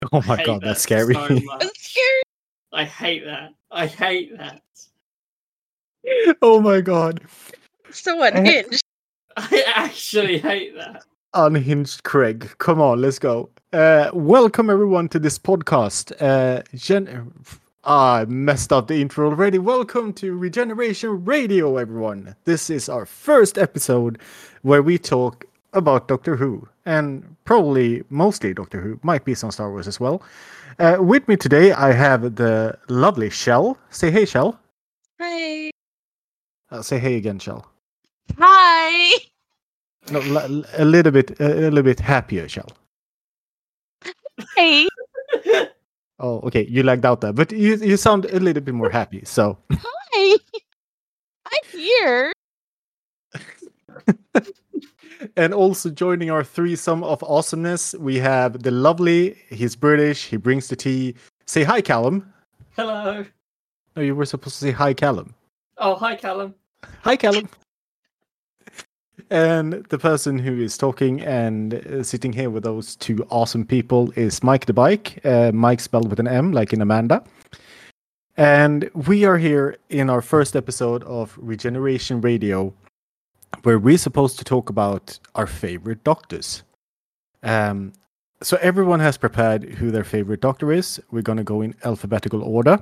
Oh I my hate god, that that's scary. so I'm much. scared. I hate that. I hate that. Oh my god. So unhinged. I actually hate that. Unhinged Craig. Come on, let's go. Welcome everyone to this podcast. I messed up the intro already. Welcome to Regeneration Radio, everyone. This is our first episode where we talk about Doctor Who, and probably mostly Doctor Who. Might be some Star Wars as well. With me today, I have the lovely Shell. Say hey, Shell. Hi. Say hey again, Shell. Hi. No, a little bit happier, Shell. Hey. Oh, okay. You lagged out there, but you sound a little bit more happy. So, Hi. I'm here. and also joining our threesome of awesomeness, we have the lovely. He's British. He brings the tea. Say hi, Callum. Hello. No, you were supposed to say hi, Callum. Oh, hi, Callum. Hi, Callum. And the person who is talking and sitting here with those two awesome people is Mike the Bike. Mike spelled with an M, like in Amanda. And we are here in our first episode of Regeneration Radio, where we're supposed to talk about our favorite doctors. So everyone has prepared who their favorite doctor is. We're going to go in alphabetical order,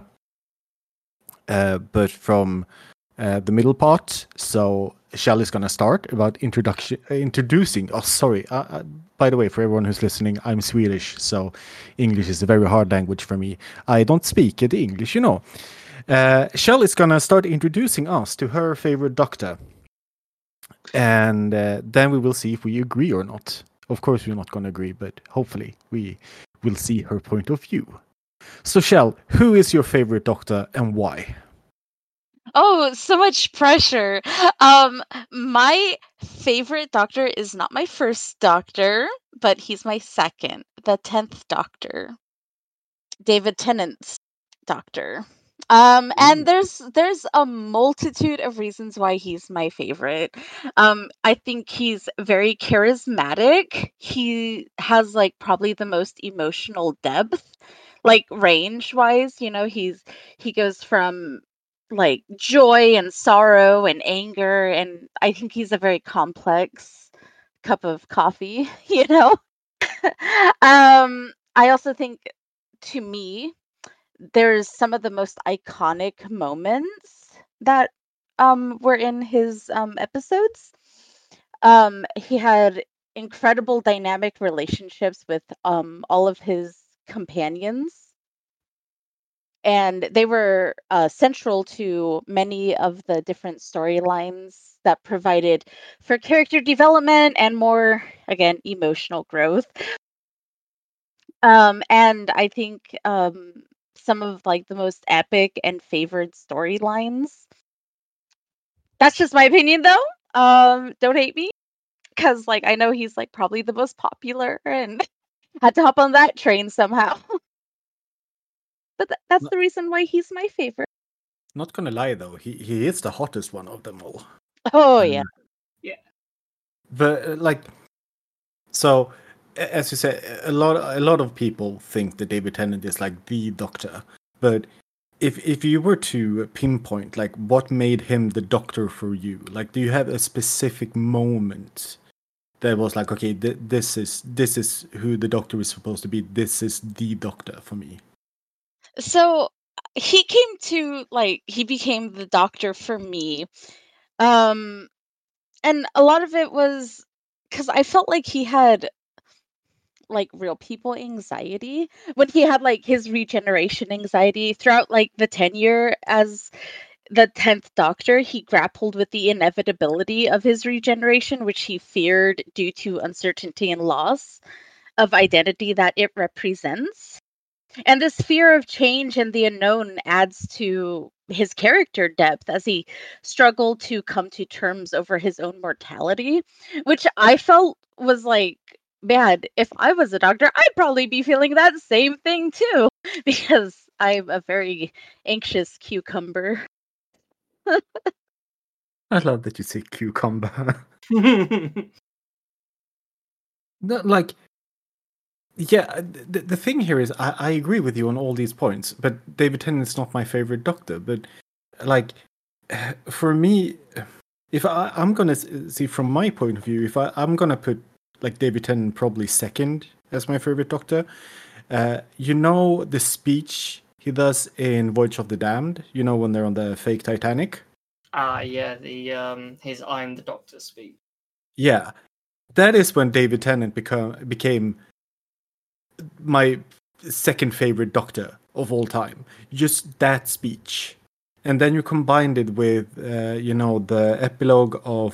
but from the middle part. So Shell is going to start about introducing. Oh, sorry. By the way, for everyone who's listening, I'm Swedish, so English is a very hard language for me. I don't speak the English, you know. Shell is going to start introducing us to her favorite doctor. And then we will see if we agree or not. Of course, we're not going to agree, but hopefully we will see her point of view. So, Shell, who is your favorite doctor and why? Oh, so much pressure. My favorite doctor is not my first doctor, but he's my second, the 10th doctor. David Tennant's doctor. And there's a multitude of reasons why he's my favorite. I think he's very charismatic. He has like probably the most emotional depth, like range wise, you know, he goes from like joy and sorrow and anger, and I think he's a very complex cup of coffee, you know. I also think, to me, there's some of the most iconic moments that were in his episodes. He had incredible dynamic relationships with all of his companions, and they were central to many of the different storylines that provided for character development and more, again, emotional growth. And I think some of like the most epic and favored storylines. That's just my opinion, though. Don't hate me, because like I know he's like probably the most popular and had to hop on that train somehow. But that's the reason why he's my favorite. Not gonna lie though, he is the hottest one of them all. Oh yeah. Yeah. But like, so as you said, a lot of people think that David Tennant is like the Doctor. But if you were to pinpoint like what made him the Doctor for you, like, do you have a specific moment that was like, okay, this is who the Doctor is supposed to be. This is the Doctor for me. So he became the Doctor for me. And a lot of it was because I felt like he had like real people anxiety when he had like his regeneration anxiety throughout like the tenure as the 10th Doctor. He grappled with the inevitability of his regeneration, which he feared due to uncertainty and loss of identity that it represents. And this fear of change and the unknown adds to his character depth as he struggled to come to terms over his own mortality, which I felt was like, man, if I was a doctor, I'd probably be feeling that same thing too, because I'm a very anxious cucumber. I love that you say cucumber. No, like, Yeah, the thing here is I agree with you on all these points, but David Tennant's not my favorite Doctor. But like for me, if I'm gonna see from my point of view, if I'm gonna put like David Tennant probably second as my favorite Doctor. You know the speech he does in Voyage of the Damned. You know when they're on the fake Titanic. Yeah, the his "I'm the Doctor" speech. Yeah, that is when David Tennant became my second favorite Doctor of all time. Just that speech, and then you combined it with the epilogue of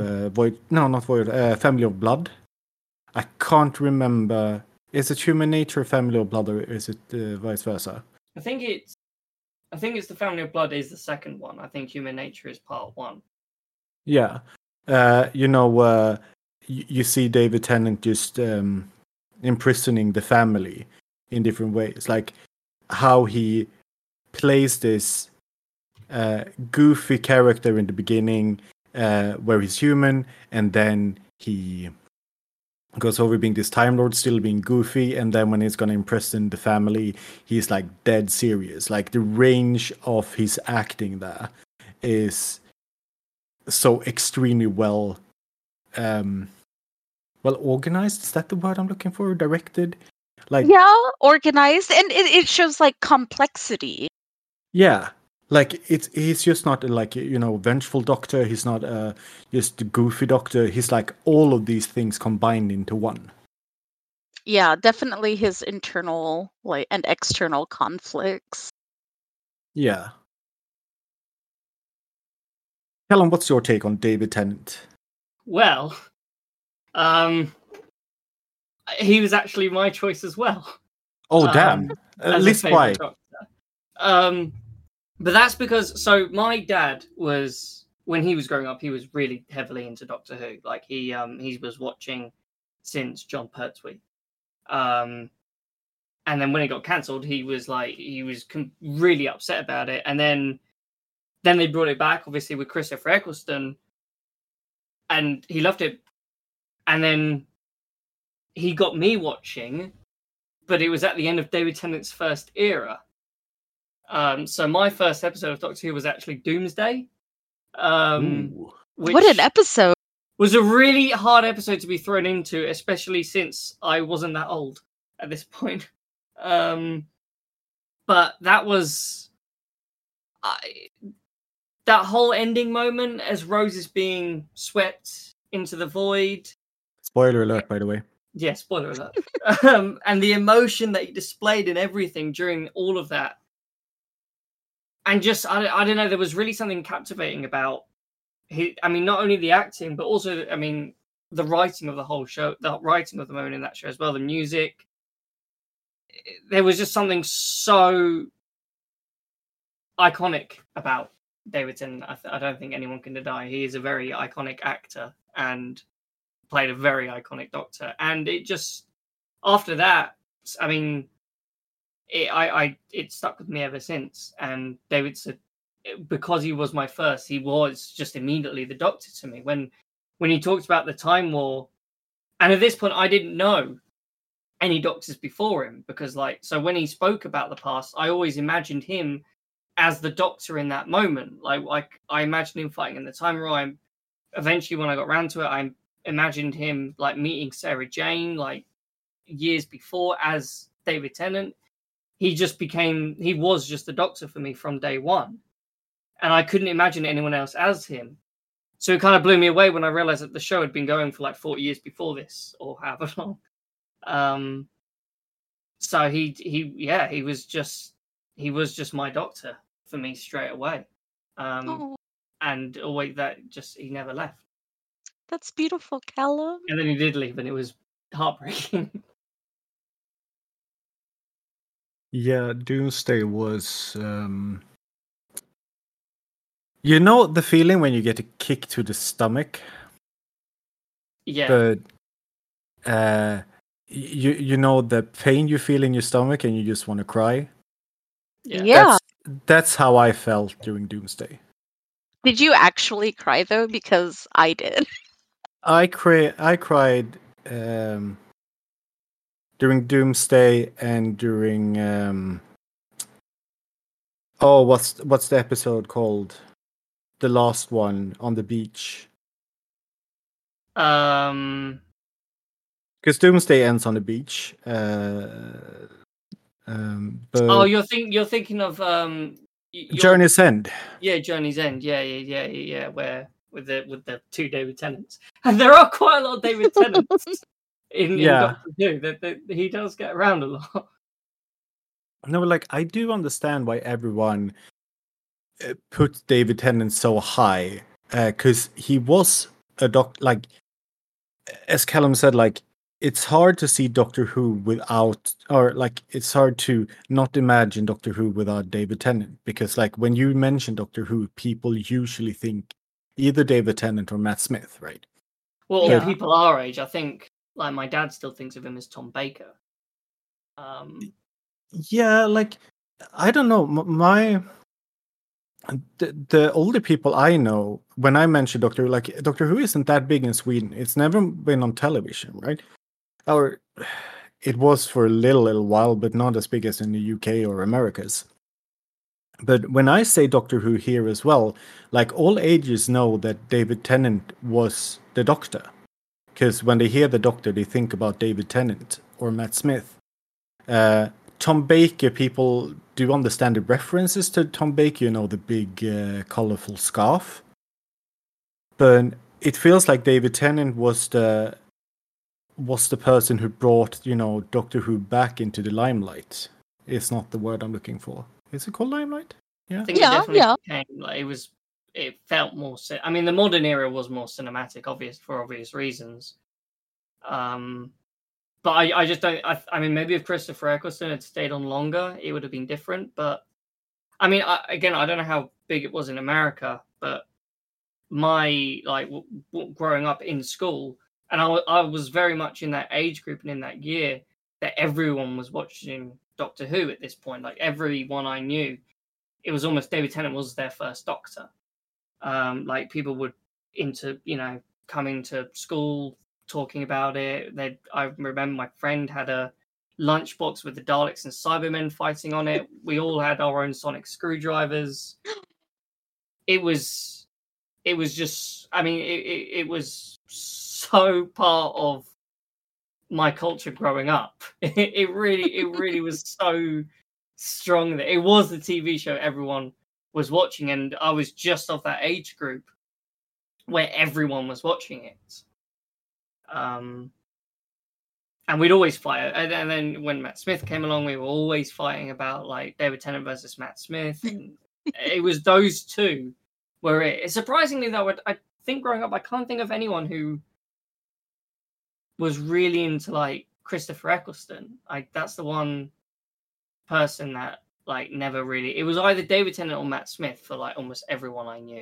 Family of Blood. I can't remember. Is it Human Nature, Family of Blood, or is it vice versa? I think it's the Family of Blood is the second one. I think Human Nature is part one. Yeah, you see David Tennant just imprisoning the family in different ways, like how he plays this goofy character in the beginning, where he's human, and then he goes over being this Time Lord, still being goofy, and then when he's gonna imprison the family, he's like dead serious. Like the range of his acting there is so extremely well organized. Is that the word I'm looking for? Directed, like organized, and it shows like complexity. Yeah, like he's just not like vengeful Doctor. He's not just a goofy Doctor. He's like all of these things combined into one. Yeah, definitely his internal and external conflicts. Yeah. Callum, what's your take on David Tennant? Well, he was actually my choice as well. Oh damn! At least why? But that's because my dad was, when he was growing up, he was really heavily into Doctor Who. Like he was watching since Jon Pertwee. And then when it got cancelled, he was really upset about it. And then they brought it back, obviously, with Christopher Eccleston, and he loved it. And then he got me watching, but it was at the end of David Tennant's first era. So my first episode of Doctor Who was actually Doomsday. What an episode! Was a really hard episode to be thrown into, especially since I wasn't that old at this point. But that was that whole ending moment as Rose is being swept into the void. Spoiler alert, by the way. Yeah, spoiler alert. And the emotion that he displayed and everything during all of that. And just, I don't know, there was really something captivating about not only the acting, but also, the writing of the whole show, the writing of the moment in that show as well, the music. There was just something so iconic about David Tennant. I don't think anyone can deny he is a very iconic actor and played a very iconic Doctor. And it just, after that, it stuck with me ever since. And David said, because he was my first, he was just immediately the Doctor to me. When he talked about the Time War, and at this point I didn't know any Doctors before him, because so when he spoke about the past, I always imagined him as the Doctor in that moment. Like I imagined him fighting in the Time War. Eventually, when I got around to it, I imagined him meeting Sarah Jane years before as David Tennant. He was just the Doctor for me from day one. And I couldn't imagine anyone else as him. So it kind of blew me away when I realized that the show had been going for 40 years before this, or however long. So he was just my Doctor for me straight away. And always he never left. That's beautiful, Callum. And then he did leave, and it was heartbreaking. Yeah, Doomsday was the feeling when you get a kick to the stomach? Yeah. But you know the pain you feel in your stomach and you just want to cry? Yeah. That's how I felt during Doomsday. Did you actually cry though? Because I did. I cried during Doomsday and during what's the episode called? The last one on the beach. Um, Because Doomsday ends on the beach. But you're thinking of Journey's End. Yeah, Journey's End. Yeah. Where with the two David Tennants, and there are quite a lot of David Tennants in Doctor Who. That he does get around a lot. No, like I do understand why everyone put David Tennant so high, because he was a like as Callum said, like it's hard to see Doctor Who without, or like it's hard to not imagine Doctor Who without David Tennant, because like when you mention Doctor Who, people usually think either David Tennant or Matt Smith, right? Well, people our age, I think, like my dad still thinks of him as Tom Baker. Yeah, like I don't know, the older people I know, when I mention Doctor Who, like Doctor Who isn't that big in Sweden. It's never been on television, right? Or it was for a little while, but not as big as in the UK or Americas. But when I say Doctor Who here as well, like all ages know that David Tennant was the Doctor. Because when they hear the Doctor, they think about David Tennant or Matt Smith. Tom Baker, people do understand the references to Tom Baker, you know, the big colorful scarf. But it feels like David Tennant was the person who brought, you know, Doctor Who back into the limelight. It's not the word I'm looking for. Is it called limelight? Yeah. I think it definitely became, like, it felt more. I mean, the modern era was more cinematic, for obvious reasons. But I just don't. I mean, maybe if Christopher Eccleston had stayed on longer, it would have been different. But I mean, I don't know how big it was in America, but my growing up in school, and I was very much in that age group and in that year that everyone was watching Doctor Who at this point. Like everyone I knew, it was almost David Tennant was their first Doctor. Like people would come into school talking about it. I remember my friend had a lunchbox with the Daleks and Cybermen fighting on it. We all had our own sonic screwdrivers. It was just, I mean, it was so part of my culture growing up. It really was so strong that it was the TV show everyone was watching, and I was just of that age group where everyone was watching it. And we'd always fight. And then when Matt Smith came along, we were always fighting about like David Tennant versus Matt Smith. And it was those two where it surprisingly though, I think growing up, I can't think of anyone who was really into like Christopher Eccleston. That's the one person that like never really. It was either David Tennant or Matt Smith for like almost everyone I knew.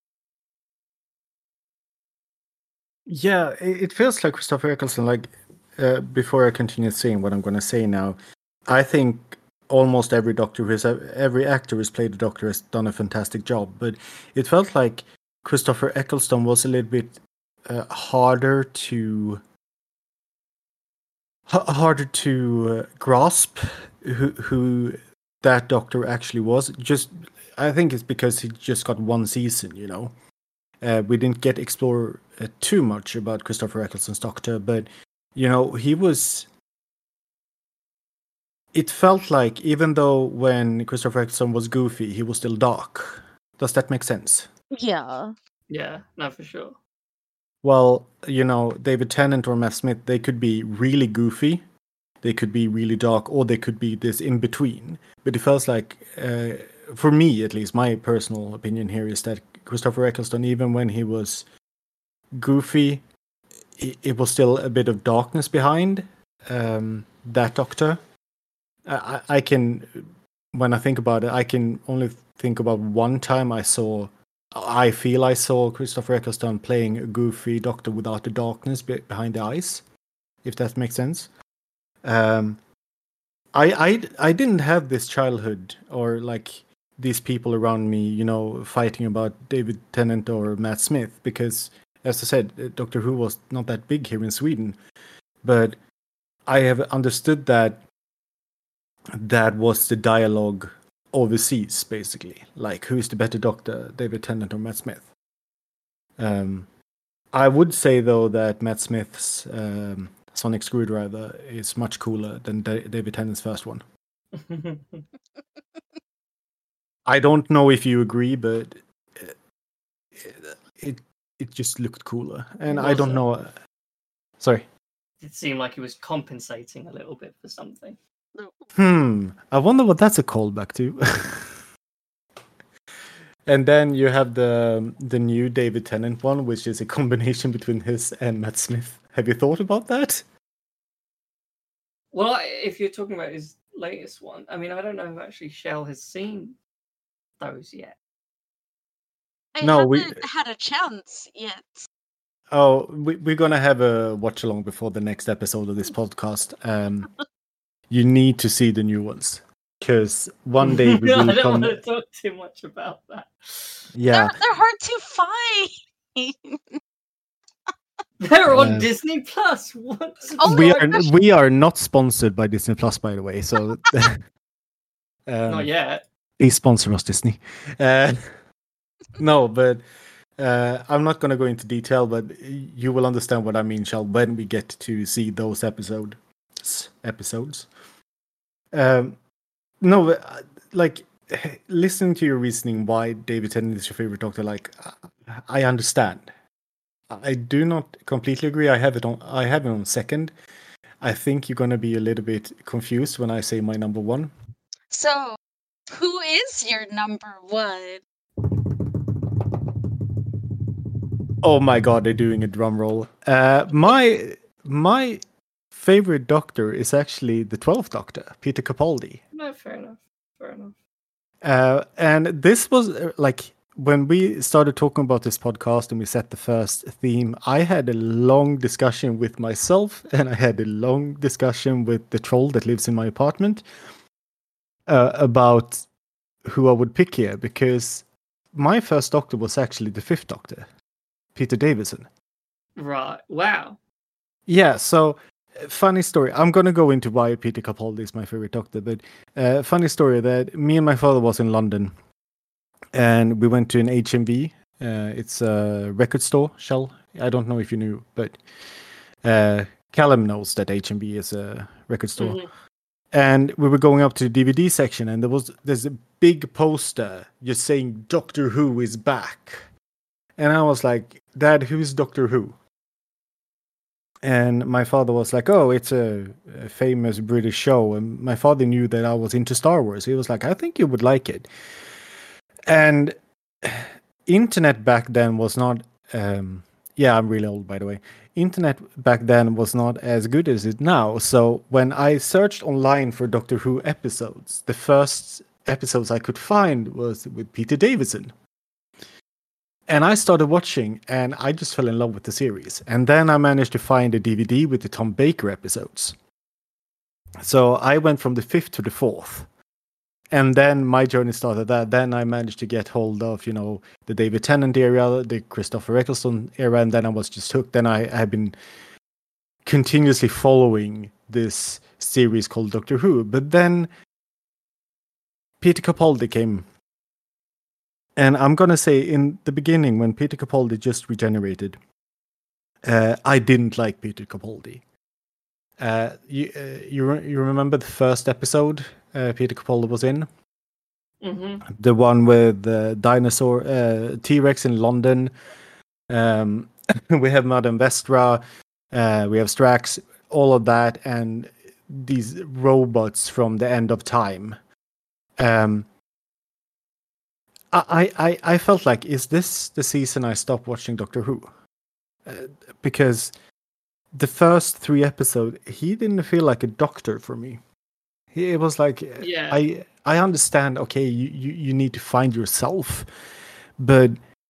Yeah, it feels like Christopher Eccleston. Like before I continue saying what I'm going to say now, I think almost every every actor who's played the Doctor has done a fantastic job. But it felt like Christopher Eccleston was a little bit harder to grasp who that Doctor actually was. Just I think it's because he just got one season, you know. We didn't get explore too much about Christopher Eccleston's Doctor, but you know he was. It felt like even though when Christopher Eccleston was goofy, he was still dark. Does that make sense? Yeah. Yeah, no, for sure. Well, you know, David Tennant or Matt Smith, they could be really goofy, they could be really dark, or they could be this in between. But it feels like, for me at least, my personal opinion here is that Christopher Eccleston, even when he was goofy, it was still a bit of darkness behind that Doctor. I can, when I think about it, I can only think about one time I saw Christopher Eccleston playing a goofy Doctor without the darkness behind the eyes, if that makes sense. I didn't have this childhood or like these people around me, you know, fighting about David Tennant or Matt Smith, because, as I said, Doctor Who was not that big here in Sweden. But I have understood that was the dialogue overseas, basically. Like, who's the better Doctor, David Tennant or Matt Smith? I would say, though, that Matt Smith's Sonic Screwdriver is much cooler than David Tennant's first one. I don't know if you agree, but it just looked cooler. And I don't know. Sorry. It seemed like he was compensating a little bit for something. I wonder what that's a callback to. And then you have the new David Tennant one, which is a combination between his and Matt Smith. Have you thought about that? Well, if you're talking about his latest one, I mean, I don't know if actually Shell has seen those yet. I haven't had a chance yet. Oh, we're gonna have a watch along before the next episode of this podcast. You need to see the new ones, because one day we will I don't want to talk too much about that. Yeah, they're hard to find. They're on Disney Plus. What? We are not sponsored by Disney Plus, by the way. So not yet. Please sponsor us, Disney. No, but I'm not going to go into detail, but you will understand what I mean, Shell, when we get to see those episodes. No, like, listening to your reasoning why David Tennant is your favorite Doctor, like, I understand. I do not completely agree. I have it on second. I think you're going to be a little bit confused when I say my number one. So, who is your number one? Oh my god, they're doing a drum roll. My favorite Doctor is actually the 12th Doctor, Peter Capaldi. No, fair enough. And this was like, when we started talking about this podcast and we set the first theme, I had a long discussion with myself, and I had a long discussion with the troll that lives in my apartment about who I would pick here, because my first Doctor was actually the 5th Doctor, Peter Davison. Right. Wow. Yeah, so funny story. I'm going to go into why Peter Capaldi is my favorite Doctor, but funny story that me and my father was in London, and we went to an HMV. It's a record store, Shell. I don't know if you knew, but Callum knows that HMV is a record store. Mm-hmm. And we were going up to the DVD section, and there's a big poster just saying Doctor Who is back. And I was like, Dad, who's Doctor Who? And my father was like, oh, it's a famous British show. And my father knew that I was into Star Wars. He was like, I think you would like it. And internet back then was not... yeah, I'm really old, by the way. Internet back then was not as good as it now. So when I searched online for Doctor Who episodes, the first episodes I could find was with Peter Davison. And I started watching, and I just fell in love with the series. And then I managed to find a DVD with the Tom Baker episodes. So I went from the 5th to the 4th. And then my journey started there. Then I managed to get hold of, the David Tennant era, the Christopher Eccleston era, and then I was just hooked. Then I have been continuously following this series called Doctor Who. But then Peter Capaldi came. And I'm going to say, in the beginning, when Peter Capaldi just regenerated, I didn't like Peter Capaldi. You remember the first episode Peter Capaldi was in? Mm-hmm. The one with the dinosaur T-Rex in London. We have Madame Vestra. We have Strax. All of that, and these robots from the end of time. I felt like, is this the season I stopped watching Doctor Who? Because the first 3 episodes, he didn't feel like a doctor for me. It was like, yeah. I understand, okay, you need to find yourself, but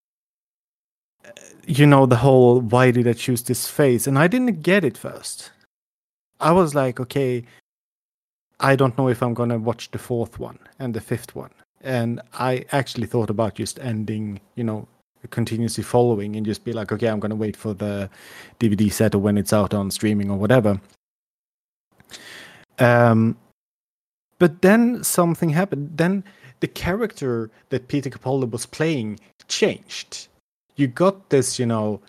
the whole, why did I choose this phase? And I didn't get it first. I was like, okay, I don't know if I'm going to watch the 4th one and the 5th one. And I actually thought about just ending, continuously following and just be like, okay, I'm going to wait for the DVD set or when it's out on streaming or whatever. But then something happened. Then the character that Peter Capaldi was playing changed. You got this,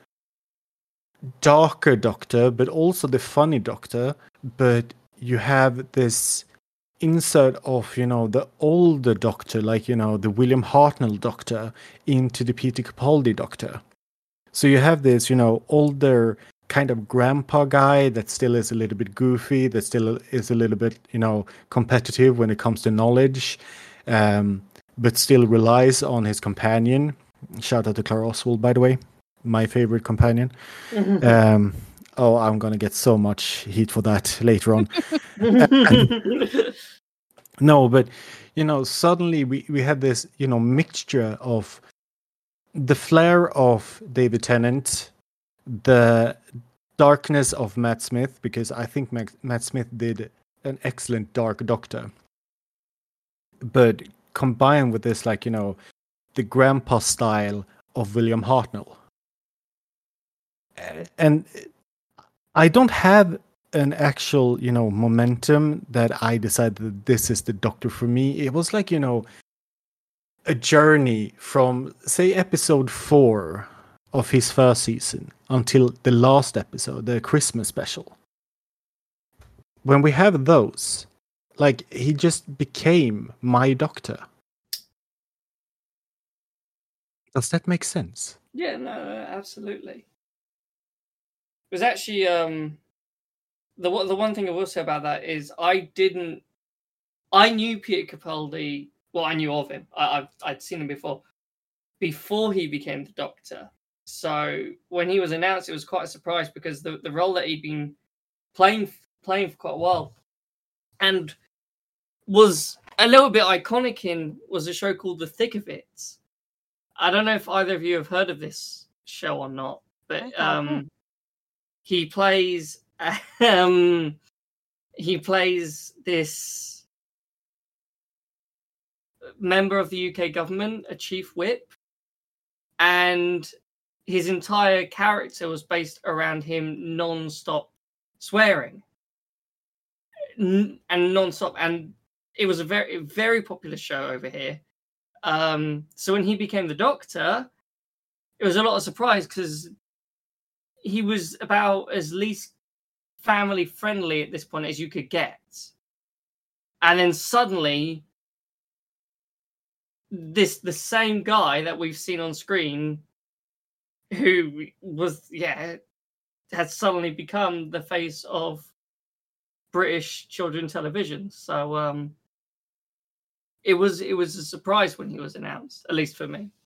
darker Doctor, but also the funny Doctor. But you have this insert of, the older Doctor, like, the William Hartnell Doctor into the Peter Capaldi Doctor. So you have this, older kind of grandpa guy that still is a little bit goofy, that still is a little bit, competitive when it comes to knowledge, but still relies on his companion. Shout out to Clara Oswald, by the way, my favorite companion. I'm gonna get so much heat for that later on. No, but suddenly we had this mixture of the flair of David Tennant, the darkness of Matt Smith, because I think Matt Smith did an excellent Dark Doctor, but combined with this, like, the grandpa style of William Hartnell. And I don't have an actual, momentum that I decided that this is the Doctor for me. It was like, a journey from, say, episode 4 of his first season until the last episode, the Christmas special. When we have those, like, he just became my Doctor. Does that make sense? Yeah, no, absolutely. It was actually the one thing I will say about that is I knew Peter Capaldi. Well, I knew of him. I'd seen him before he became the Doctor. So when he was announced, it was quite a surprise because the role that he'd been playing for quite a while, and was a little bit iconic in, was a show called The Thick of It. I don't know if either of you have heard of this show or not, but he plays this member of the UK government, a chief whip, and his entire character was based around him non-stop swearing and non-stop, and it was a very, very popular show over here. So when he became the Doctor, it was a lot of surprise because he was about as least family friendly at this point as you could get. And then suddenly, the same guy that we've seen on screen, who was, had suddenly become the face of British children's television. So it was a surprise when he was announced, at least for me.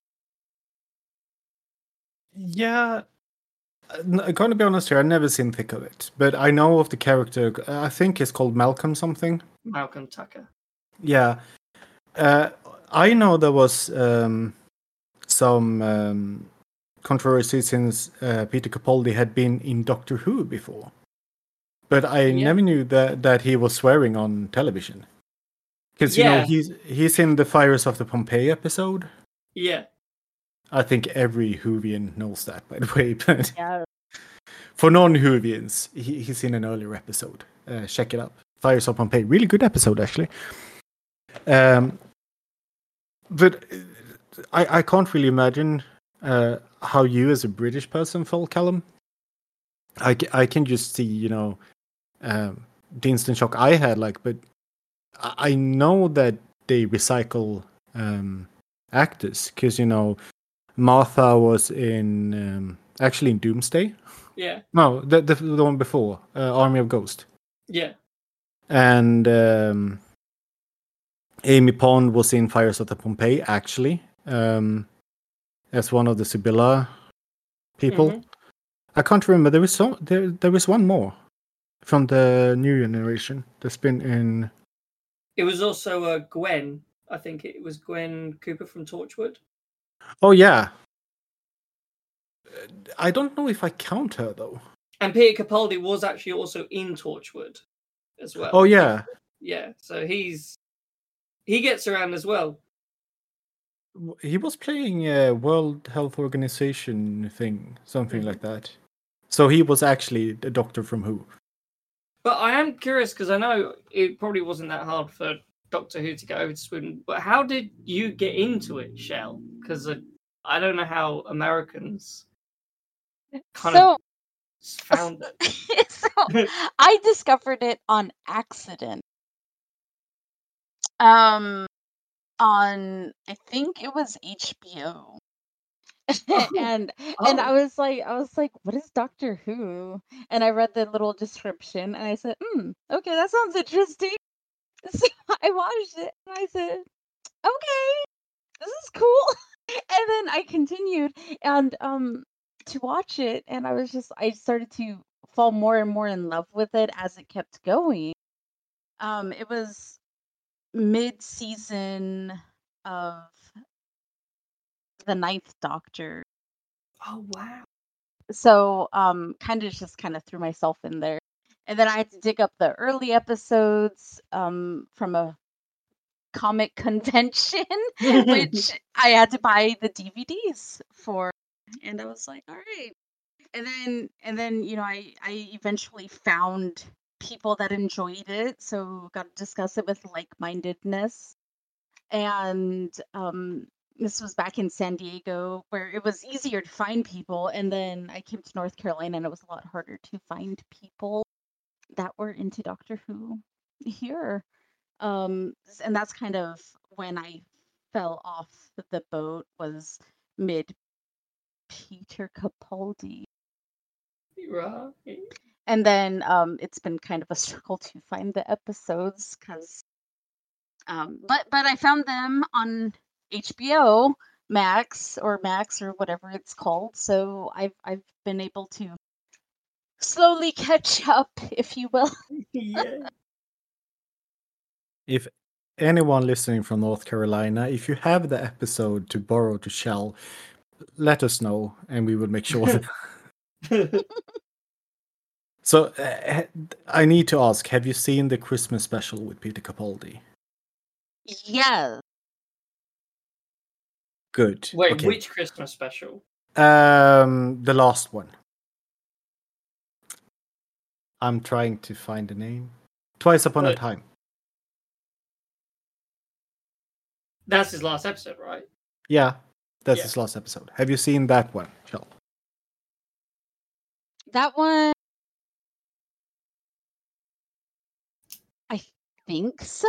Yeah, I'm gonna be honest here. I've never seen Thick of It, but I know of the character. I think it's called Malcolm something. Malcolm Tucker. Yeah, I know there was some controversy since Peter Capaldi had been in Doctor Who before, but I never knew that he was swearing on television. Because he's in the Fires of the Pompeii episode. Yeah. I think every Whovian knows that, by the way. But for non-Whovians, he's in an earlier episode. Check it out. Fires of Pompeii. Really good episode, actually. But I can't really imagine how you, as a British person, felt, Callum. I can just see, the instant shock I had, but I know that they recycle actors because Martha was actually in Doomsday. Yeah. No, the one before Army of Ghosts. Yeah. And Amy Pond was in Fires of the Pompeii, actually, as one of the Sibylla people. Mm-hmm. I can't remember. There was one more from the new generation that's been in. It was also Gwen. I think it was Gwen Cooper from Torchwood. Oh, yeah. I don't know if I count her, though. And Peter Capaldi was actually also in Torchwood as well. Oh, yeah. Yeah, so he gets around as well. He was playing a World Health Organization thing, something like that. So he was actually the Doctor from Who. But I am curious because I know it probably wasn't that hard for Doctor Who to get over to Sweden. But how did you get into it, Shell? Because I don't know how Americans kind of found it. So I discovered it on accident. On I think it was HBO. and I was like, what is Doctor Who? And I read the little description and I said, okay, that sounds interesting. So I watched it and I said, okay, this is cool. And then I continued and to watch it, and I started to fall more and more in love with it as it kept going. It was mid-season of the Ninth Doctor. Oh wow. So kind of threw myself in there. And then I had to dig up the early episodes from a comic convention, which I had to buy the DVDs for. And I was like, all right. And then I eventually found people that enjoyed it, so got to discuss it with like-mindedness. And this was back in San Diego, where it was easier to find people. And then I came to North Carolina, and it was a lot harder to find people that were into Doctor Who here. And that's kind of when I fell off the boat, was mid Peter Capaldi. Right. And then it's been kind of a struggle to find the episodes because but I found them on HBO Max or whatever it's called. So I've been able to slowly catch up, if you will. Yeah. If anyone listening from North Carolina, if you have the episode to borrow to Shell, let us know and we will make sure that. So I need to ask, have you seen the Christmas special with Peter Capaldi? Yes. Good. Wait, okay. Which Christmas special? The last one. I'm trying to find the name. Twice Upon a Time. That's his last episode, right? Yeah, that's his last episode. Have you seen that one, Shell? That one, I think so.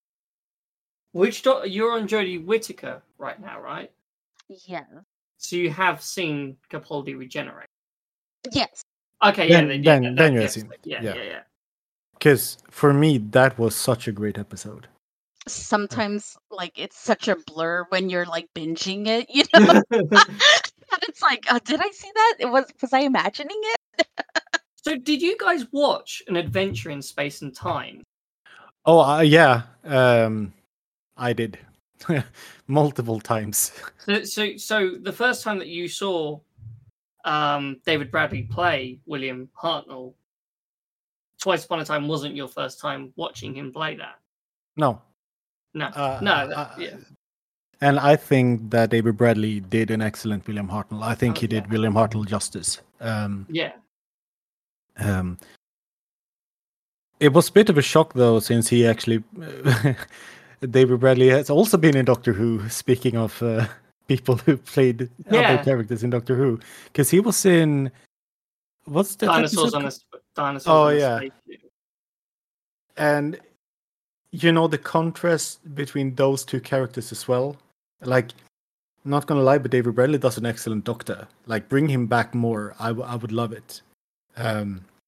You're on Jodie Whittaker right now, right? Yeah. So you have seen Capaldi regenerate? Yes. Okay, then you have seen it. Yeah. Because for me, that was such a great episode. Sometimes, like, it's such a blur when you're like binging it, you know. And it's like, did I see that? Was I imagining it? So, did you guys watch An Adventure in Space and Time? Oh, yeah. I did. Multiple times. So the first time that you saw David Bradley play William Hartnell, Twice Upon a Time wasn't your first time watching him play that? No. Yeah. And I think that David Bradley did an excellent William Hartnell. I think he did William Hartnell justice. Yeah. It was a bit of a shock, though, since he actually... David Bradley has also been in Doctor Who, speaking of people who played other characters in Doctor Who. Because he was in... What's that Dinosaurs episode? Dinosaurs on a yeah. Spaceship. And, you know, the contrast between those two characters as well. Like, not gonna lie, but David Bradley does an excellent Doctor. Like, bring him back more. I would love it. I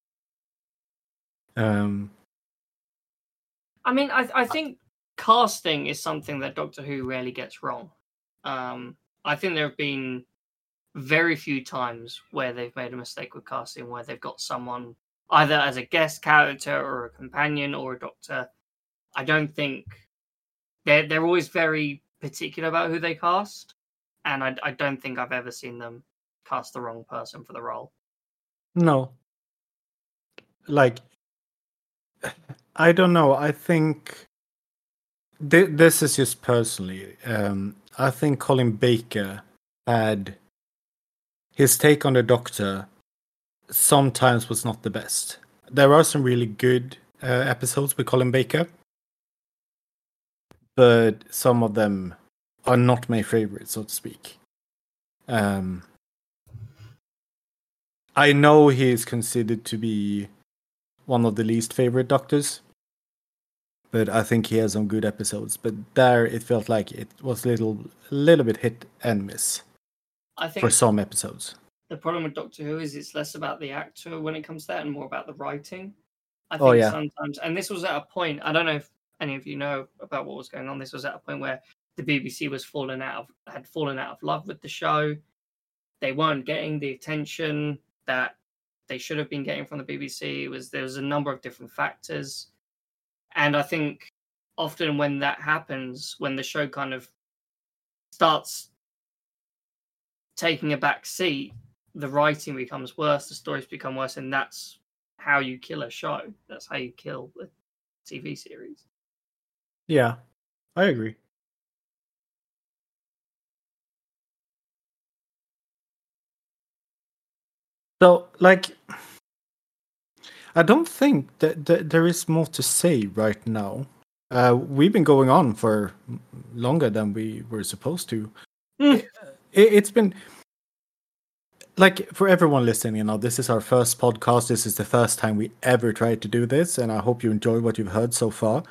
mean, I think casting is something that Doctor Who rarely gets wrong. I think there have been very few times where they've made a mistake with casting, where they've got someone either as a guest character or a companion or a doctor. I don't think they're always very particular about who they cast, and I don't think I've ever seen them cast the wrong person for the role. No. Like, I don't know. I think this is just personally. I think Colin Baker had his take on the Doctor sometimes was not the best. there are some really good episodes with Colin Baker, but some of them are not my favorite, so to speak. I know he is considered to be one of the least favorite Doctors, but I think he has some good episodes. But there, it felt like it was a little bit hit and miss. I think for some episodes. The problem with Doctor Who is it's less about the actor when it comes to that and more about the writing. I think sometimes, and this was at a point, I don't know if any of you know about what was going on. This was at a point where the BBC had fallen out of love with the show. They weren't getting the attention that they should have been getting from the BBC. There was a number of different factors. And I think often when that happens, when the show kind of starts taking a back seat, the writing becomes worse, the stories become worse, and that's how you kill a show. That's how you kill a TV series. Yeah, I agree. So, I don't think that there is more to say right now. We've been going on for longer than we were supposed to. It's been... for everyone listening, this is our first podcast. This is the first time we ever tried to do this, and I hope you enjoy what you've heard so far.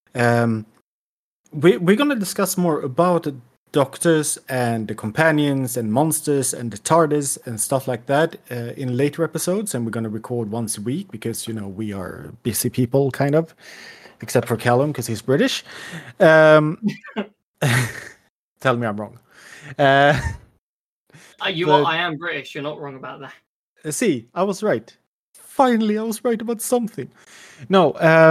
We're going to discuss more about the Doctors and the companions and monsters and the TARDIS and stuff like that in later episodes, and we're going to record once a week because, we are busy people, kind of, except for Callum because he's British. Tell me I'm wrong. I am British. You're not wrong about that. See, I was right. Finally, I was right about something. No,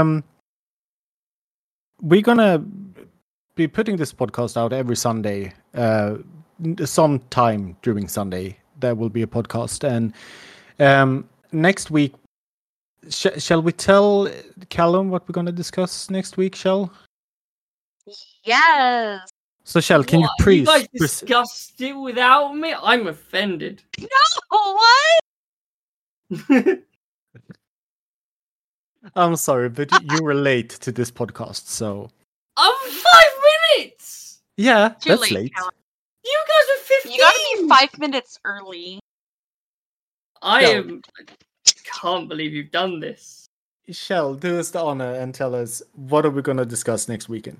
we're gonna be putting this podcast out every Sunday. Sometime during Sunday, there will be a podcast. And next week, shall we tell Callum what we're gonna discuss next week, Shell? Yes. So, Shell, can you please... You guys discussed it without me? I'm offended. No, what? I'm sorry, but you were late to this podcast, so... I'm 5 minutes! Yeah, Too that's late, late. Callum. You guys are 15! You gotta be 5 minutes early. I can't believe you've done this. Shell, do us the honor and tell us, what are we going to discuss next weekend?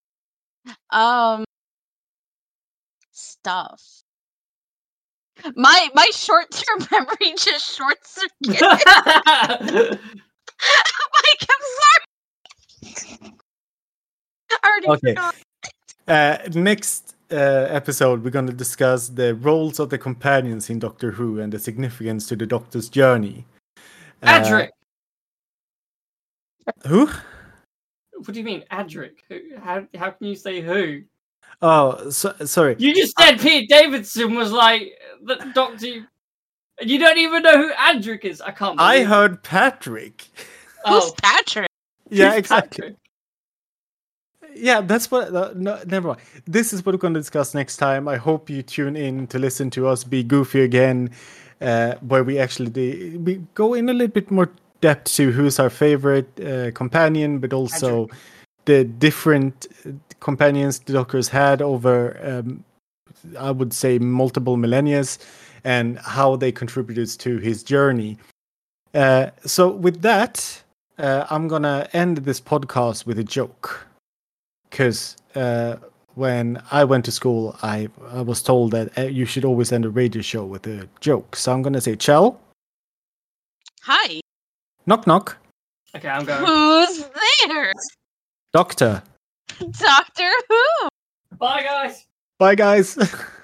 Stuff. My short-term memory just short-circuited. Mike, I'm sorry. I already forgot. Next episode, we're going to discuss the roles of the companions in Doctor Who and the significance to the Doctor's journey. Adric! Who? What do you mean, Adric? How can you say who? Oh, sorry. You just said Pete Davidson was like the Doctor. You don't even know who Adric is. I can't believe I heard Patrick. Who's Patrick? Yeah, Who's exactly. Patrick? Yeah, that's what... no, never mind. This is what we're going to discuss next time. I hope you tune in to listen to us be goofy again, where we actually we go in a little bit more depth to who's our favorite companion, but also Adric. The different companions the Doctors had over, I would say, multiple millennia, and how they contributed to his journey. So with that, I'm going to end this podcast with a joke. Because when I went to school, I was told that you should always end a radio show with a joke. So I'm going to say, Chell. Hi. Knock, knock. Okay, I'm going. Who's there? Doctor. Doctor Who. Bye, guys. Bye, guys.